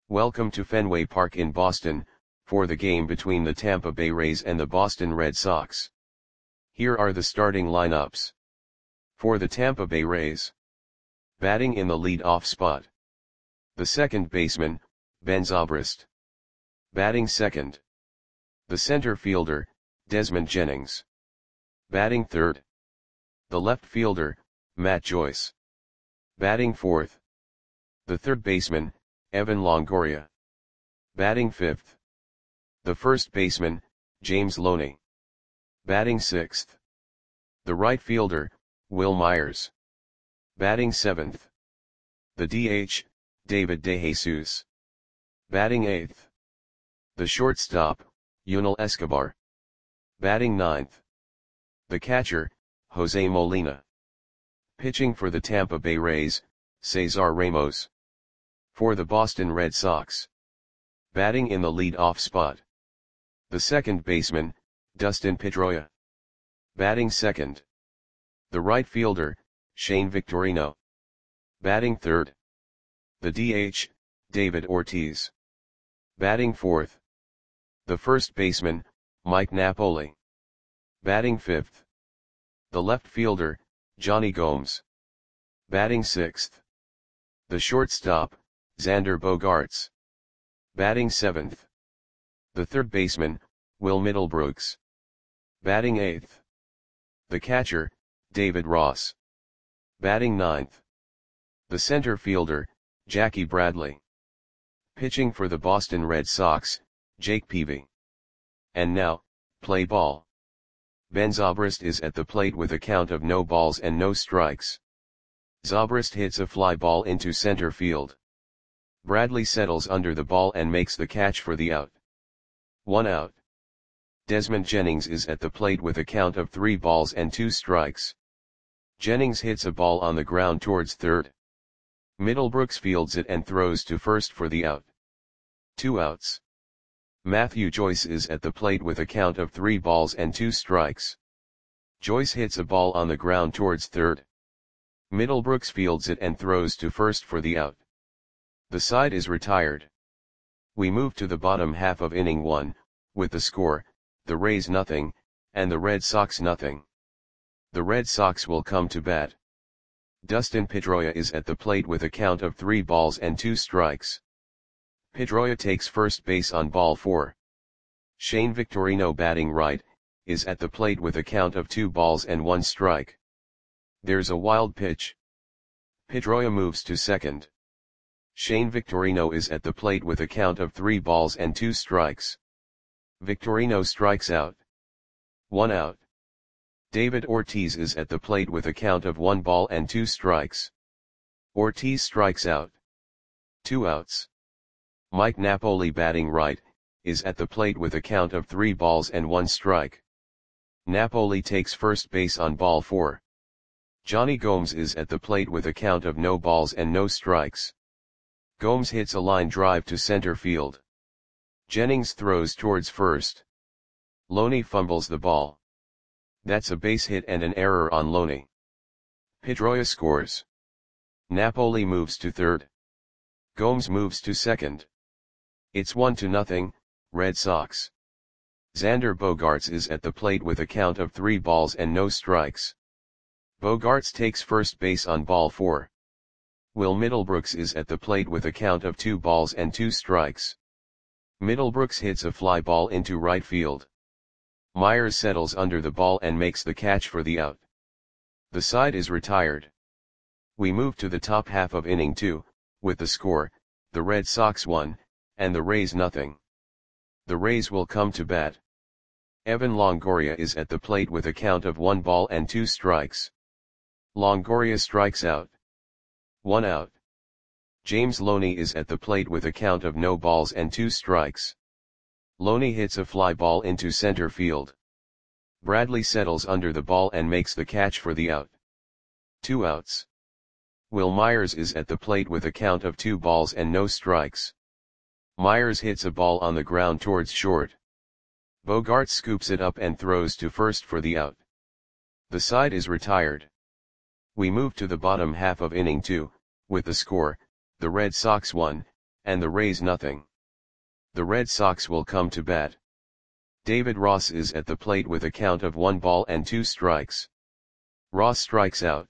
Welcome to Fenway Park in Boston, for the game between the Tampa Bay Rays and the Boston Red Sox. Here are the starting lineups. For the Tampa Bay Rays. Batting in the lead-off spot. The second baseman, Ben Zobrist. Batting second. The center fielder, Desmond Jennings. Batting third. The left fielder, Matt Joyce. Batting fourth. The third baseman, Evan Longoria. Batting fifth. The first baseman, James Loney. Batting sixth. The right fielder, Wil Myers. Batting seventh. The DH, David DeJesus. Batting eighth. The shortstop, Yunel Escobar. Batting ninth. The catcher, Jose Molina. Pitching for the Tampa Bay Rays, Cesar Ramos. For the Boston Red Sox. Batting in the lead-off spot. The second baseman, Dustin Pedroia. Batting second. The right fielder, Shane Victorino. Batting third. The DH, David Ortiz. Batting fourth. The first baseman, Mike Napoli. Batting fifth. The left fielder, Jonny Gomes. Batting sixth. The shortstop, Xander Bogaerts. Batting seventh. The third baseman, Will Middlebrooks. Batting eighth. The catcher, David Ross. Batting ninth. The center fielder, Jackie Bradley. Pitching for the Boston Red Sox, Jake Peavy. And now, play ball. Ben Zobrist is at the plate with a count of no balls and no strikes. Zobrist hits a fly ball into center field. Bradley settles under the ball and makes the catch for the out. 1 out. Desmond Jennings is at the plate with a count of 3 balls and 2 strikes. Jennings hits a ball on the ground towards third. Middlebrooks fields it and throws to first for the out. 2 outs. Matthew Joyce is at the plate with a count of 3 balls and 2 strikes. Joyce hits a ball on the ground towards third. Middlebrooks fields it and throws to first for the out. The side is retired. We move to the bottom half of inning 1, with the score, the Rays nothing, and the Red Sox nothing. The Red Sox will come to bat. Dustin Pedroia is at the plate with a count of 3 balls and 2 strikes. Pedroia takes first base on ball 4. Shane Victorino, batting right, is at the plate with a count of 2 balls and 1 strike. There's a wild pitch. Pedroia moves to second. Shane Victorino is at the plate with a count of 3 balls and 2 strikes. Victorino strikes out. 1 out. David Ortiz is at the plate with a count of 1 ball and 2 strikes. Ortiz strikes out. 2 outs. Mike Napoli, batting right, is at the plate with a count of 3 balls and 1 strike. Napoli takes first base on ball 4. Jonny Gomes is at the plate with a count of no balls and no strikes. Gomes hits a line drive to center field. Jennings throws towards first. Loney fumbles the ball. That's a base hit and an error on Loney. Pedroia scores. Napoli moves to third. Gomes moves to second. It's 1-0, Red Sox. Xander Bogaerts is at the plate with a count of 3 balls and no strikes. Bogaerts takes first base on ball 4. Will Middlebrooks is at the plate with a count of 2 balls and 2 strikes. Middlebrooks hits a fly ball into right field. Myers settles under the ball and makes the catch for the out. The side is retired. We move to the top half of inning 2, with the score, the Red Sox 1, and the Rays nothing. The Rays will come to bat. Evan Longoria is at the plate with a count of 1 ball and 2 strikes. Longoria strikes out. 1 out. James Loney is at the plate with a count of no balls and 2 strikes. Loney hits a fly ball into center field. Bradley settles under the ball and makes the catch for the out. 2 outs. Wil Myers is at the plate with a count of 2 balls and no strikes. Myers hits a ball on the ground towards short. Bogaerts scoops it up and throws to first for the out. The side is retired. We move to the bottom half of inning 2, with the score, the Red Sox 1, and the Rays nothing. The Red Sox will come to bat. David Ross is at the plate with a count of 1 ball and 2 strikes. Ross strikes out.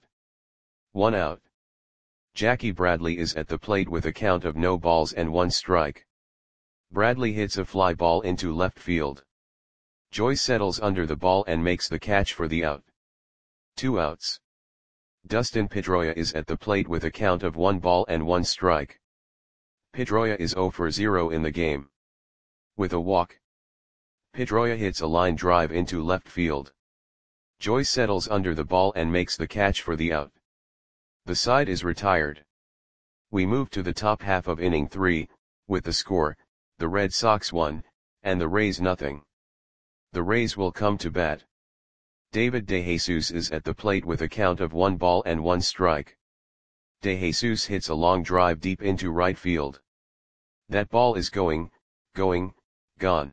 1 out. Jackie Bradley is at the plate with a count of no balls and 1 strike. Bradley hits a fly ball into left field. Joyce settles under the ball and makes the catch for the out. 2 outs. Dustin Pedroia is at the plate with a count of 1 ball and 1 strike. Pedroia is 0 for 0 in the game. With a walk, Pedroia hits a line drive into left field. Joyce settles under the ball and makes the catch for the out. The side is retired. We move to the top half of inning 3, with the score, the Red Sox 1, and the Rays nothing. The Rays will come to bat. David DeJesus is at the plate with a count of 1 ball and 1 strike. DeJesus hits a long drive deep into right field. That ball is going, gone.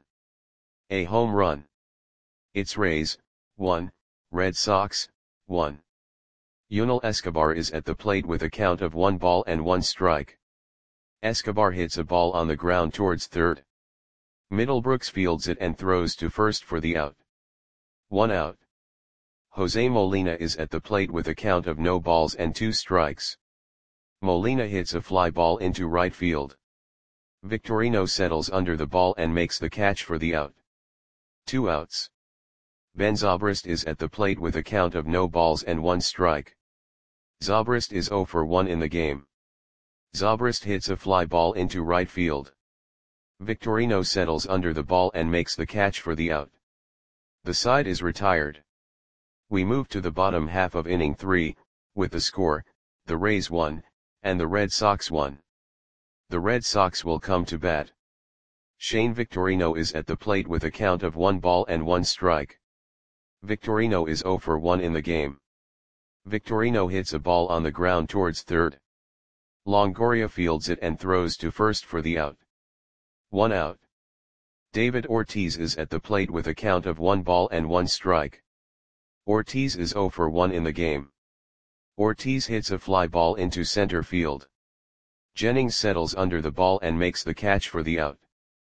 A home run. It's Rays, 1, Red Sox, 1. Yunel Escobar is at the plate with a count of 1 ball and 1 strike. Escobar hits a ball on the ground towards third. Middlebrooks fields it and throws to first for the out. 1 out. Jose Molina is at the plate with a count of no balls and 2 strikes. Molina hits a fly ball into right field. Victorino settles under the ball and makes the catch for the out. 2 outs. Ben Zobrist is at the plate with a count of no balls and 1 strike. Zobrist is 0 for 1 in the game. Zobrist hits a fly ball into right field. Victorino settles under the ball and makes the catch for the out. The side is retired. We move to the bottom half of inning 3, with the score, the Rays 1, and the Red Sox 1. The Red Sox will come to bat. Shane Victorino is at the plate with a count of 1 ball and 1 strike. Victorino is 0 for 1 in the game. Victorino hits a ball on the ground towards third. Longoria fields it and throws to first for the out. 1 out. David Ortiz is at the plate with a count of 1 ball and 1 strike. Ortiz is 0 for 1 in the game. Ortiz hits a fly ball into center field. Jennings settles under the ball and makes the catch for the out.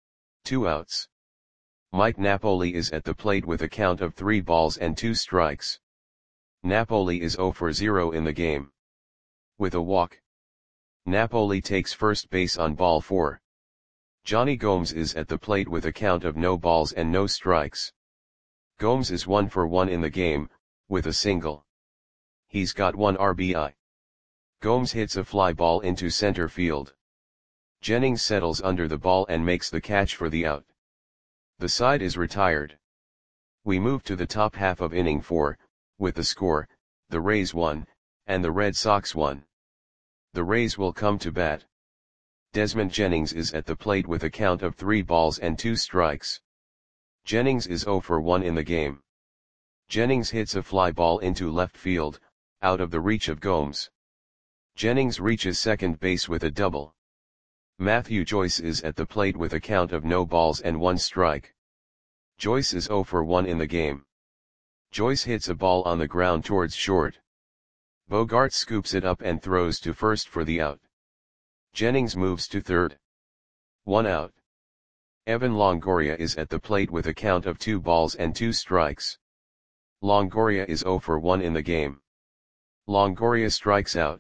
2 outs. Mike Napoli is at the plate with a count of 3 balls and 2 strikes. Napoli is 0 for 0 in the game. With a walk, Napoli takes first base on ball 4. Johnny Gomes is at the plate with a count of no balls and no strikes. Gomes is 1 for 1 in the game, with a single. He's got 1 RBI. Gomes hits a fly ball into center field. Jennings settles under the ball and makes the catch for the out. The side is retired. We move to the top half of inning 4, with the score, the Rays 1, and the Red Sox 1. The Rays will come to bat. Desmond Jennings is at the plate with a count of 3 balls and 2 strikes. Jennings is 0 for 1 in the game. Jennings hits a fly ball into left field, out of the reach of Gomes. Jennings reaches second base with a double. Matthew Joyce is at the plate with a count of no balls and 1 strike. Joyce is 0 for 1 in the game. Joyce hits a ball on the ground towards short. Bogart scoops it up and throws to first for the out. Jennings moves to third. 1 out. Evan Longoria is at the plate with a count of 2 balls and 2 strikes. Longoria is 0 for 1 in the game. Longoria strikes out.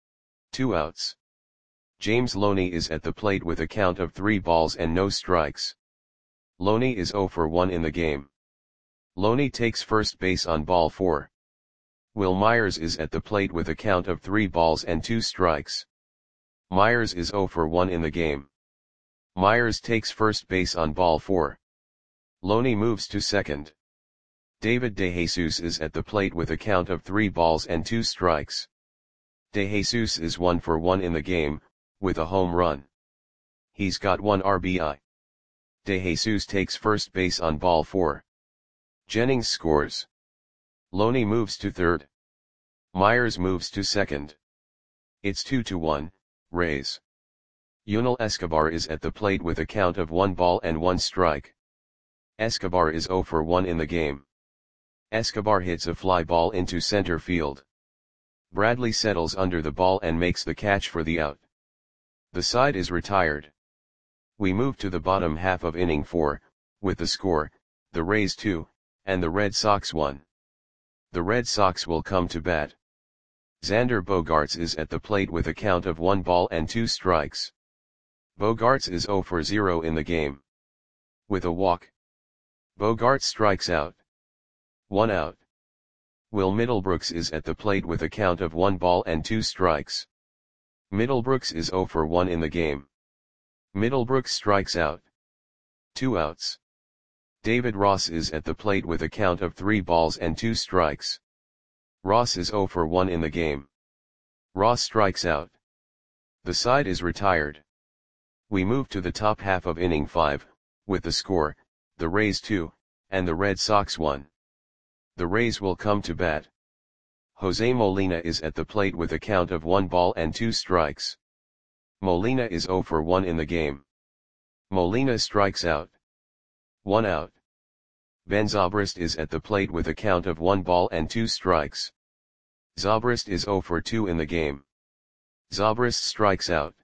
2 outs. James Loney is at the plate with a count of 3 balls and no strikes. Loney is 0 for 1 in the game. Loney takes first base on ball 4. Will Myers is at the plate with a count of 3 balls and 2 strikes. Myers is 0 for 1 in the game. Myers takes first base on ball 4. Loney moves to second. David DeJesus is at the plate with a count of 3 balls and 2 strikes. DeJesus is 1 for 1 in the game, with a home run. He's got 1 RBI. DeJesus takes first base on ball 4. Jennings scores. Loney moves to third. Myers moves to second. It's 2-1, Rays. Yunel Escobar is at the plate with a count of 1 ball and 1 strike. Escobar is 0 for 1 in the game. Escobar hits a fly ball into center field. Bradley settles under the ball and makes the catch for the out. The side is retired. We move to the bottom half of inning 4, with the score, the Rays 2, and the Red Sox 1. The Red Sox will come to bat. Xander Bogaerts is at the plate with a count of 1 ball and 2 strikes. Bogaerts is 0 for 0 in the game. With a walk, Bogaerts strikes out. 1 out. Will Middlebrooks is at the plate with a count of 1 ball and 2 strikes. Middlebrooks is 0 for 1 in the game. Middlebrooks strikes out. 2 outs. David Ross is at the plate with a count of 3 balls and 2 strikes. Ross is 0 for 1 in the game. Ross strikes out. The side is retired. We move to the top half of inning 5, with the score, the Rays 2, and the Red Sox 1. The Rays will come to bat. Jose Molina is at the plate with a count of 1 ball and 2 strikes. Molina is 0 for 1 in the game. Molina strikes out. 1 out. Ben Zobrist is at the plate with a count of 1 ball and 2 strikes. Zobrist is 0 for 2 in the game. Zobrist strikes out.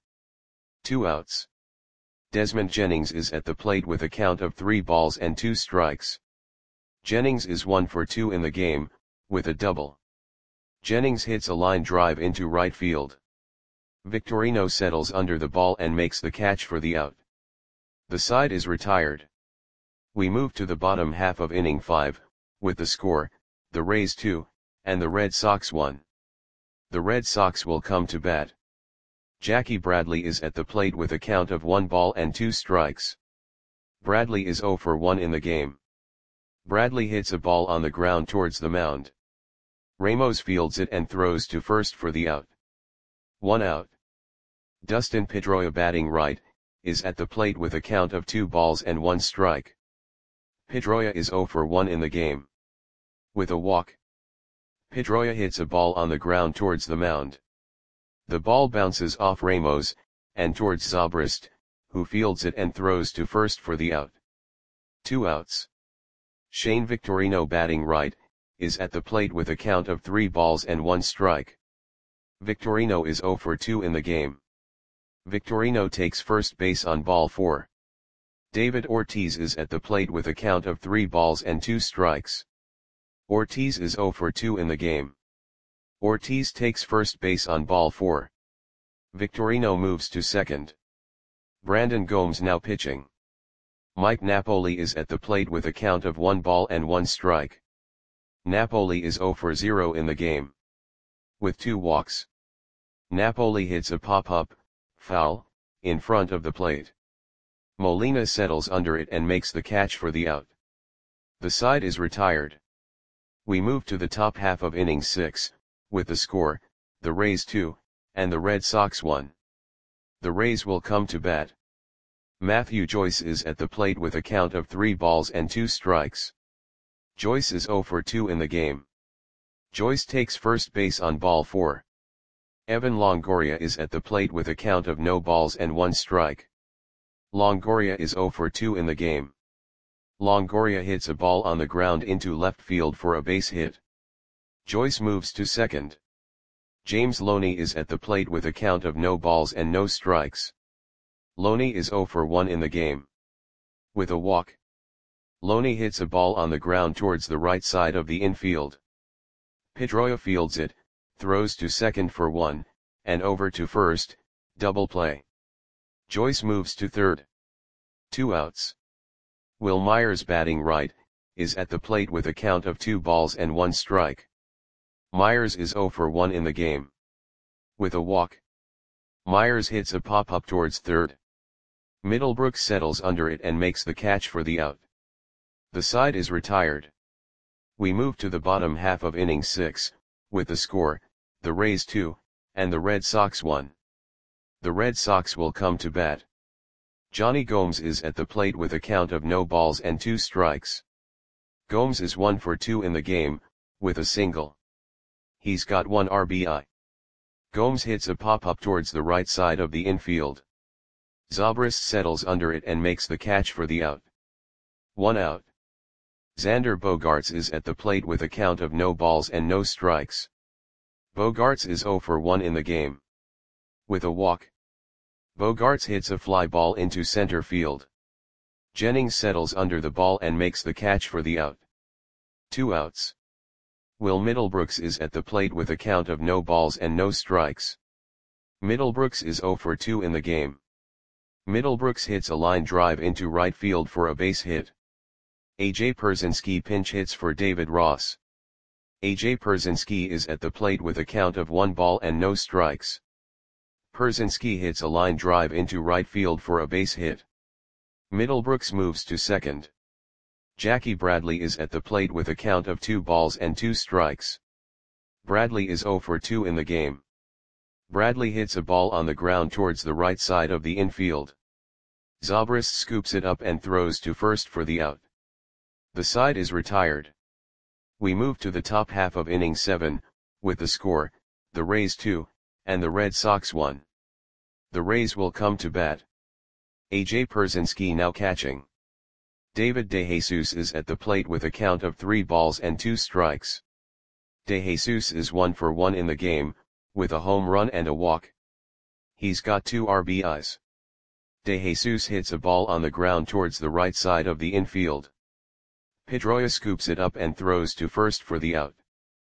2 outs. Desmond Jennings is at the plate with a count of 3 balls and 2 strikes. Jennings is 1 for 2 in the game, with a double. Jennings hits a line drive into right field. Victorino settles under the ball and makes the catch for the out. The side is retired. We move to the bottom half of inning 5, with the score, the Rays 2, and the Red Sox 1. The Red Sox will come to bat. Jackie Bradley is at the plate with a count of 1 ball and 2 strikes. Bradley is 0 for 1 in the game. Bradley hits a ball on the ground towards the mound. Ramos fields it and throws to first for the out. 1 out. Dustin Pedroia, batting right, is at the plate with a count of 2 balls and 1 strike. Pedroia is 0 for 1 in the game. With a walk, Pedroia hits a ball on the ground towards the mound. The ball bounces off Ramos, and towards Zobrist, who fields it and throws to first for the out. 2 outs. Shane Victorino, batting right, is at the plate with a count of 3 balls and 1 strike. Victorino is 0 for 2 in the game. Victorino takes first base on ball 4. David Ortiz is at the plate with a count of 3 balls and 2 strikes. Ortiz is 0 for 2 in the game. Ortiz takes first base on ball 4. Victorino moves to second. Brandon Gomes now pitching. Mike Napoli is at the plate with a count of 1 ball and 1 strike. Napoli is 0 for 0 in the game. With 2 walks, Napoli hits a pop-up, foul, in front of the plate. Molina settles under it and makes the catch for the out. The side is retired. We move to the top half of inning 6, with the score, the Rays 2, and the Red Sox 1. The Rays will come to bat. Matthew Joyce is at the plate with a count of 3 balls and 2 strikes. Joyce is 0 for 2 in the game. Joyce takes first base on ball 4. Evan Longoria is at the plate with a count of no balls and 1 strike. Longoria is 0 for 2 in the game. Longoria hits a ball on the ground into left field for a base hit. Joyce moves to second. James Loney is at the plate with a count of no balls and no strikes. Loney is 0 for 1 in the game. With a walk, Loney hits a ball on the ground towards the right side of the infield. Pedroia fields it, throws to second for 1, and over to first, double play. Joyce moves to third. 2 outs. Will Myers, batting right, is at the plate with a count of 2 balls and 1 strike. Myers is 0 for 1 in the game. With a walk, Myers hits a pop-up towards third. Middlebrooks settles under it and makes the catch for the out. The side is retired. We move to the bottom half of inning 6, with the score, the Rays 2, and the Red Sox 1. The Red Sox will come to bat. Johnny Gomes is at the plate with a count of no balls and 2 strikes. Gomes is 1 for 2 in the game, with a single. He's got 1 RBI. Gomes hits a pop-up towards the right side of the infield. Zobrist settles under it and makes the catch for the out. 1 out. Xander Bogaerts is at the plate with a count of no balls and no strikes. Bogaerts is 0 for 1 in the game. With a walk, Bogaerts hits a fly ball into center field. Jennings settles under the ball and makes the catch for the out. 2 outs. Will Middlebrooks is at the plate with a count of no balls and no strikes. Middlebrooks is 0 for 2 in the game. Middlebrooks hits a line drive into right field for a base hit. A.J. Pierzynski pinch hits for David Ross. A.J. Pierzynski is at the plate with a count of 1 ball and no strikes. Pierzynski hits a line drive into right field for a base hit. Middlebrooks moves to second. Jackie Bradley is at the plate with a count of 2 balls and 2 strikes. Bradley is 0 for 2 in the game. Bradley hits a ball on the ground towards the right side of the infield. Zobrist scoops it up and throws to first for the out. The side is retired. We move to the top half of inning 7, with the score, the Rays 2, and the Red Sox 1. The Rays will come to bat. A.J. Pierzynski now catching. David DeJesus is at the plate with a count of 3 balls and 2 strikes. DeJesus is 1 for 1 in the game, with a home run and a walk. He's got 2 RBIs. DeJesus hits a ball on the ground towards the right side of the infield. Pedroia scoops it up and throws to first for the out.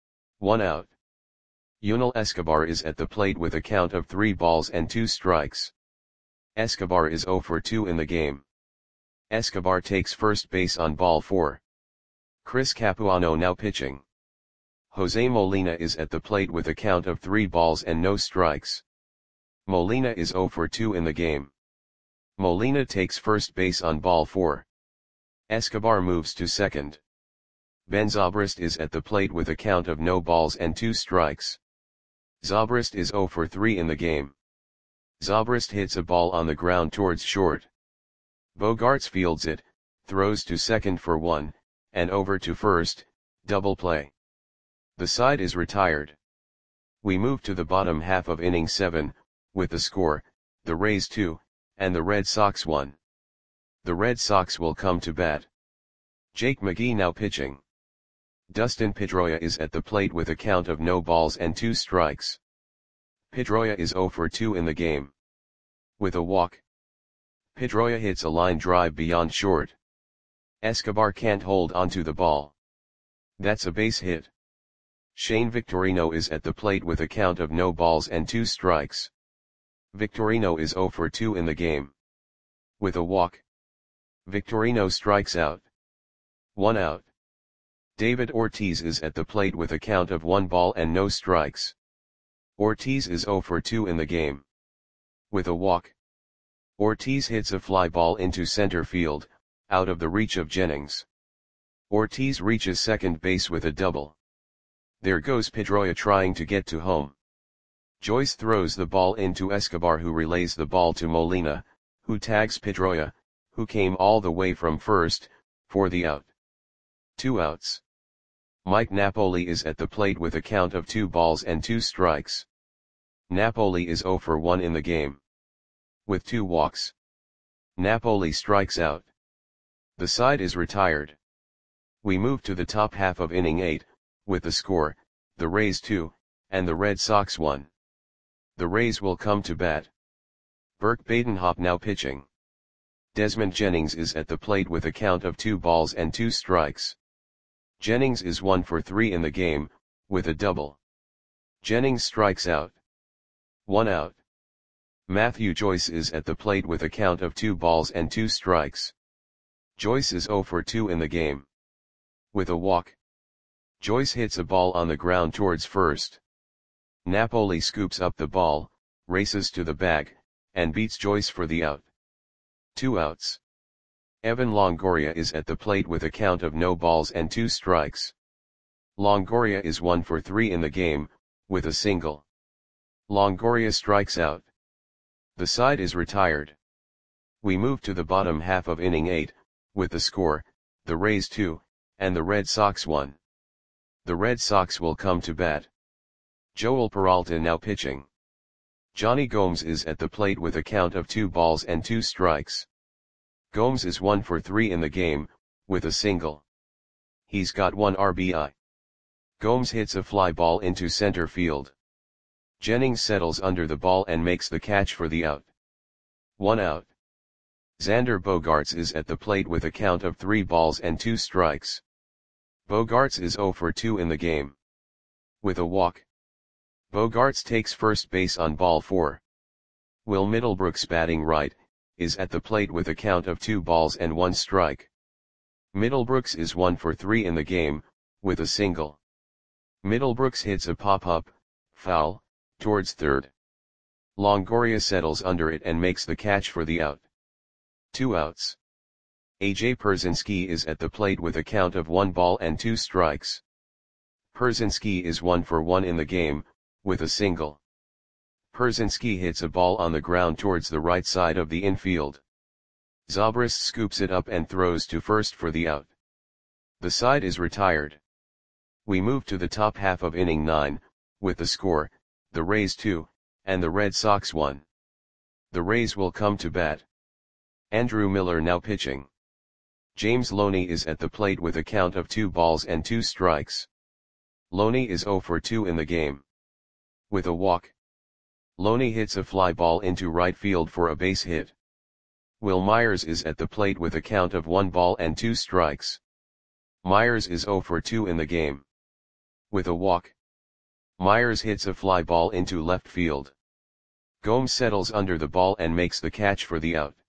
1 out. Yunel Escobar is at the plate with a count of 3 balls and 2 strikes. Escobar is 0 for 2 in the game. Escobar takes first base on ball 4. Chris Capuano now pitching. Jose Molina is at the plate with a count of 3 balls and no strikes. Molina is 0 for 2 in the game. Molina takes first base on ball 4. Escobar moves to second. Ben Zobrist is at the plate with a count of no balls and 2 strikes. Zobrist is 0 for 3 in the game. Zobrist hits a ball on the ground towards short. Bogaerts fields it, throws to second for 1, and over to first, double play. The side is retired. We move to the bottom half of inning 7, with the score, the Rays 2, and the Red Sox 1. The Red Sox will come to bat. Jake McGee now pitching. Dustin Pedroia is at the plate with a count of no balls and 2 strikes. Pedroia is 0 for 2 in the game. With a walk. Pedroia hits a line drive beyond short. Escobar can't hold onto the ball. That's a base hit. Shane Victorino is at the plate with a count of no balls and 2 strikes. Victorino is 0 for 2 in the game. With a walk. Victorino strikes out. 1 out. David Ortiz is at the plate with a count of 1 ball and no strikes. Ortiz is 0 for 2 in the game. With a walk. Ortiz hits a fly ball into center field, out of the reach of Jennings. Ortiz reaches second base with a double. There goes Pedroia trying to get to home. Joyce throws the ball into Escobar, who relays the ball to Molina, who tags Pedroia, who came all the way from first, for the out. 2 outs. Mike Napoli is at the plate with a count of 2 balls and 2 strikes. Napoli is 0 for 1 in the game. With 2 walks. Napoli strikes out. The side is retired. We move to the top half of inning 8, with the score, the Rays 2, and the Red Sox 1. The Rays will come to bat. Burke Badenhop now pitching. Desmond Jennings is at the plate with a count of 2 balls and 2 strikes. Jennings is 1 for 3 in the game, with a double. Jennings strikes out. 1 out. Matthew Joyce is at the plate with a count of 2 balls and 2 strikes. Joyce is 0 for 2 in the game. With a walk. Joyce hits a ball on the ground towards first. Napoli scoops up the ball, races to the bag, and beats Joyce for the out. 2 outs. Evan Longoria is at the plate with a count of no balls and 2 strikes. Longoria is 1 for 3 in the game, with a single. Longoria strikes out. The side is retired. We move to the bottom half of inning 8, with the score, the Rays 2, and the Red Sox 1. The Red Sox will come to bat. Joel Peralta now pitching. Johnny Gomes is at the plate with a count of 2 balls and 2 strikes. Gomes is 1 for 3 in the game, with a single. He's got 1 RBI. Gomes hits a fly ball into center field. Jennings settles under the ball and makes the catch for the out. 1 out. Xander Bogaerts is at the plate with a count of 3 balls and 2 strikes. Bogaerts is 0 for 2 in the game. With a walk. Bogaerts takes first base on ball 4. Will Middlebrooks, batting right, is at the plate with a count of 2 balls and 1 strike. Middlebrooks is 1 for 3 in the game, with a single. Middlebrooks hits a pop-up, foul, towards third. Longoria settles under it and makes the catch for the out. 2 outs. AJ Pierzynski is at the plate with a count of 1 ball and 2 strikes. Pierzynski is 1 for 1 in the game, with a single. Pierzynski hits a ball on the ground towards the right side of the infield. Zobrist scoops it up and throws to first for the out. The side is retired. We move to the top half of inning 9, with the score, the Rays 2, and the Red Sox 1. The Rays will come to bat. Andrew Miller now pitching. James Loney is at the plate with a count of 2 balls and 2 strikes. Loney is 0 for 2 in the game. With a walk. Loney hits a fly ball into right field for a base hit. Will Myers is at the plate with a count of 1 ball and 2 strikes. Myers is 0 for 2 in the game. With a walk. Myers hits a fly ball into left field. Gomes settles under the ball and makes the catch for the out.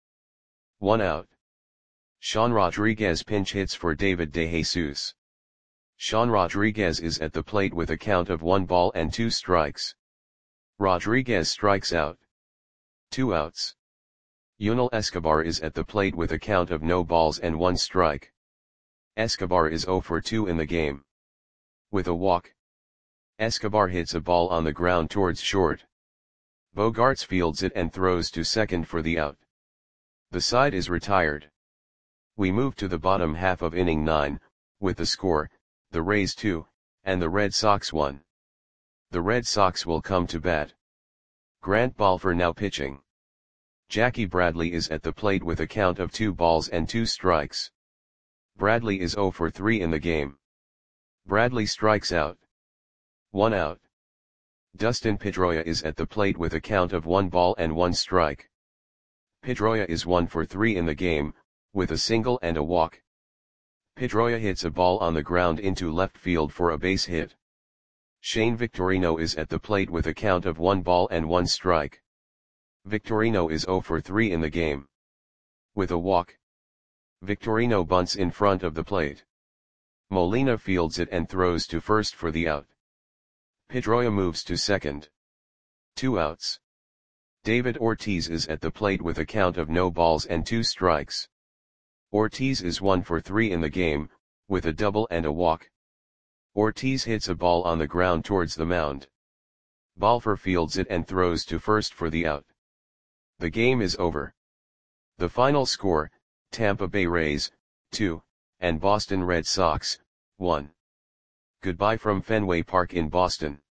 1 out. Sean Rodriguez pinch hits for David DeJesus. Sean Rodriguez is at the plate with a count of 1 ball and 2 strikes. Rodriguez strikes out. 2 outs. Yunel Escobar is at the plate with a count of no balls and 1 strike. Escobar is 0 for 2 in the game. With a walk. Escobar hits a ball on the ground towards short. Bogaerts fields it and throws to second for the out. The side is retired. We move to the bottom half of inning 9, with the score, the Rays 2, and the Red Sox 1. The Red Sox will come to bat. Grant Balfour now pitching. Jackie Bradley is at the plate with a count of 2 balls and 2 strikes. Bradley is 0 for 3 in the game. Bradley strikes out. 1 out. Dustin Pedroia is at the plate with a count of 1 ball and 1 strike. Pedroia is 1 for 3 in the game, with a single and a walk. Pedroia hits a ball on the ground into left field for a base hit. Shane Victorino is at the plate with a count of 1 ball and 1 strike. Victorino is 0 for 3 in the game. With a walk. Victorino bunts in front of the plate. Molina fields it and throws to first for the out. Pedroia moves to second. 2 outs. David Ortiz is at the plate with a count of no balls and 2 strikes. Ortiz is 1 for 3 in the game, with a double and a walk. Ortiz hits a ball on the ground towards the mound. Balfour fields it and throws to first for the out. The game is over. The final score, Tampa Bay Rays, 2, and Boston Red Sox, 1. Goodbye from Fenway Park in Boston.